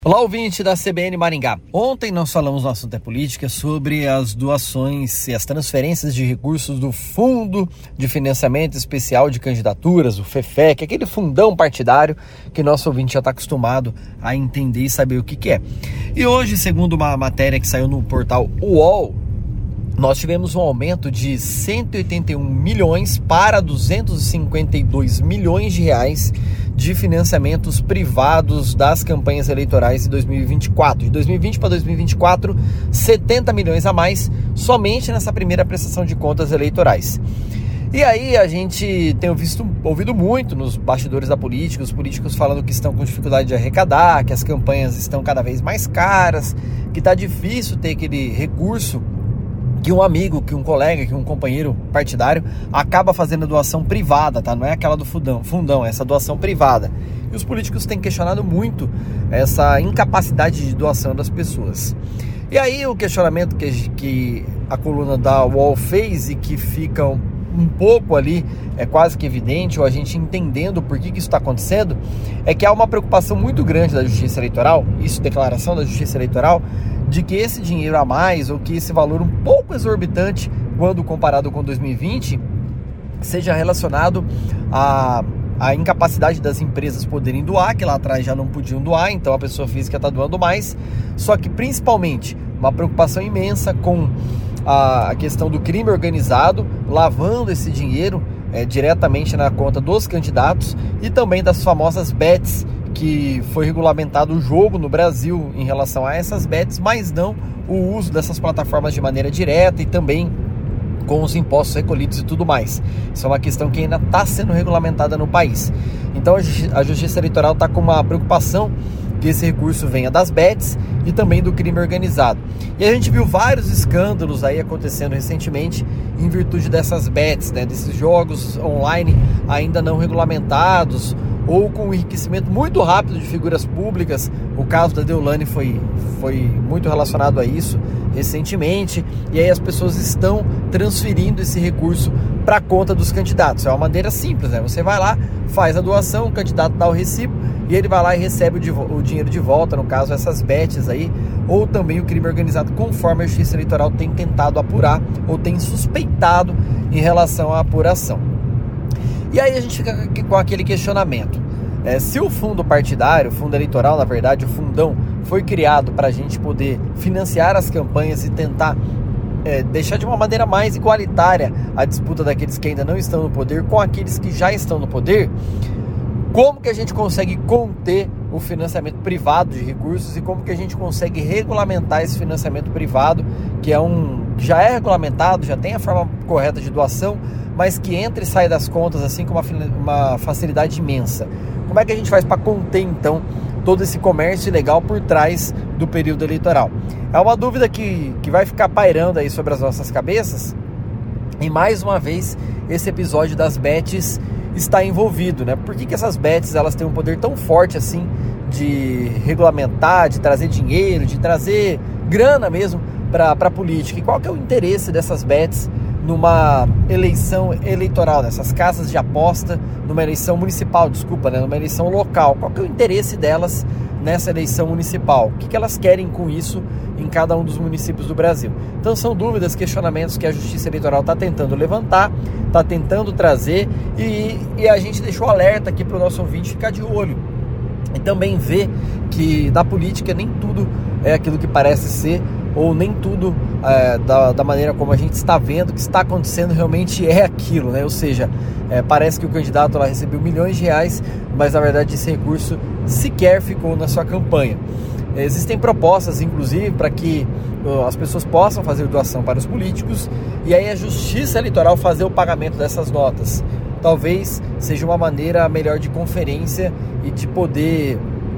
Olá, ouvinte da CBN Maringá. Ontem nós falamos no Assunto é Política sobre as doações e as transferências de recursos do Fundo de Financiamento Especial de Candidaturas, o FEFEC, aquele fundão partidário que nosso ouvinte já está acostumado a entender e saber o que é. E hoje, segundo uma matéria que saiu no portal UOL, nós tivemos um aumento de 181 milhões para 252 milhões de reais de financiamentos privados das campanhas eleitorais de 2024. De 2020 para 2024, 70 milhões a mais somente nessa primeira prestação de contas eleitorais. E aí a gente tem ouvido muito nos bastidores da política, os políticos falando que estão com dificuldade de arrecadar, que as campanhas estão cada vez mais caras, que está difícil ter aquele recurso que um amigo, que um colega, que um companheiro partidário acaba fazendo doação privada, tá? Não é aquela do fundão, é essa doação privada. E os políticos têm questionado muito essa incapacidade de doação das pessoas. E aí o questionamento que a coluna da UOL fez e que fica um pouco ali, é quase que evidente, ou a gente entendendo por que isso está acontecendo, é que há uma preocupação muito grande da Justiça Eleitoral, isso declaração da Justiça Eleitoral, de que esse dinheiro a mais, ou que esse valor um pouco exorbitante, quando comparado com 2020, seja relacionado à incapacidade das empresas poderem doar, que lá atrás já não podiam doar, então a pessoa física está doando mais, só que principalmente uma preocupação imensa com a questão do crime organizado, lavando esse dinheiro diretamente na conta dos candidatos, e também das famosas bets, que foi regulamentado o jogo no Brasil em relação a essas bets, mas não o uso dessas plataformas de maneira direta e também com os impostos recolhidos e tudo mais. Isso é uma questão que ainda está sendo regulamentada no país. Então a Justiça Eleitoral está com uma preocupação que esse recurso venha das bets e também do crime organizado. E a gente viu vários escândalos aí acontecendo recentemente em virtude dessas bets, desses jogos online ainda não regulamentados, ou com um enriquecimento muito rápido de figuras públicas. O caso da Deolane foi muito relacionado a isso recentemente, e aí as pessoas estão transferindo esse recurso para a conta dos candidatos. É uma maneira simples, Você vai lá, faz a doação, o candidato dá o recibo, e ele vai lá e recebe o dinheiro de volta, no caso essas bets aí, ou também o crime organizado, conforme a Justiça Eleitoral tem tentado apurar, ou tem suspeitado em relação à apuração. E aí a gente fica com aquele questionamento. Se o fundo partidário, o fundo eleitoral, na verdade, o fundão, foi criado para a gente poder financiar as campanhas e tentar deixar de uma maneira mais igualitária a disputa daqueles que ainda não estão no poder com aqueles que já estão no poder, como que a gente consegue conter o financiamento privado de recursos e como que a gente consegue regulamentar esse financiamento privado, que já é regulamentado, já tem a forma correta de doação, mas que entra e sai das contas assim com uma facilidade imensa. Como é que a gente faz para conter, então, todo esse comércio ilegal por trás do período eleitoral? É uma dúvida que vai ficar pairando aí sobre as nossas cabeças, e mais uma vez esse episódio das bets está envolvido, Por que essas bets elas têm um poder tão forte assim de regulamentar, de trazer dinheiro, de trazer grana mesmo para a política? E qual que é o interesse dessas bets numa eleição eleitoral, nessas casas de aposta, numa eleição municipal, numa eleição local? Qual que é o interesse delas nessa eleição municipal? O que elas querem com isso em cada um dos municípios do Brasil? Então são dúvidas, questionamentos que a Justiça Eleitoral está tentando levantar, está tentando trazer, e a gente deixou alerta aqui para o nosso ouvinte ficar de olho e também ver que na política nem tudo é aquilo que parece ser, ou nem tudo da maneira como a gente está vendo que está acontecendo realmente é aquilo, Ou seja, parece que o candidato lá recebeu milhões de reais, mas na verdade esse recurso sequer ficou na sua campanha. Existem propostas, inclusive, para que as pessoas possam fazer doação para os políticos, e aí a Justiça Eleitoral fazer o pagamento dessas notas. Talvez seja uma maneira melhor de conferência e de poder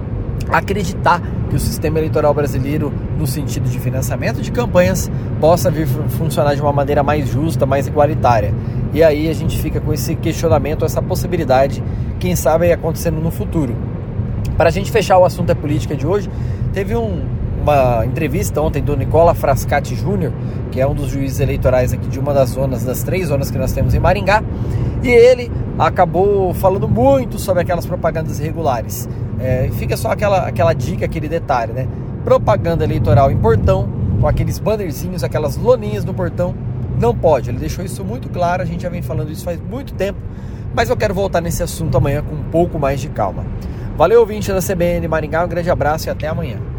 acreditar que o sistema eleitoral brasileiro, no sentido de financiamento de campanhas, possa vir funcionar de uma maneira mais justa, mais igualitária. E aí a gente fica com esse questionamento, essa possibilidade, quem sabe acontecendo no futuro. Para a gente fechar o Assunto é Política de hoje, teve uma entrevista ontem do Nicola Frascati Júnior, que é um dos juízes eleitorais aqui de uma das 3 zonas que nós temos em Maringá, E ele acabou falando muito sobre aquelas propagandas irregulares. Fica só aquela dica, aquele detalhe, né? Propaganda eleitoral em portão, com aqueles bannerzinhos, aquelas loninhas no portão, não pode. Ele deixou isso muito claro, a gente já vem falando isso faz muito tempo, mas eu quero voltar nesse assunto amanhã com um pouco mais de calma. Valeu, ouvinte da CBN Maringá, um grande abraço e até amanhã.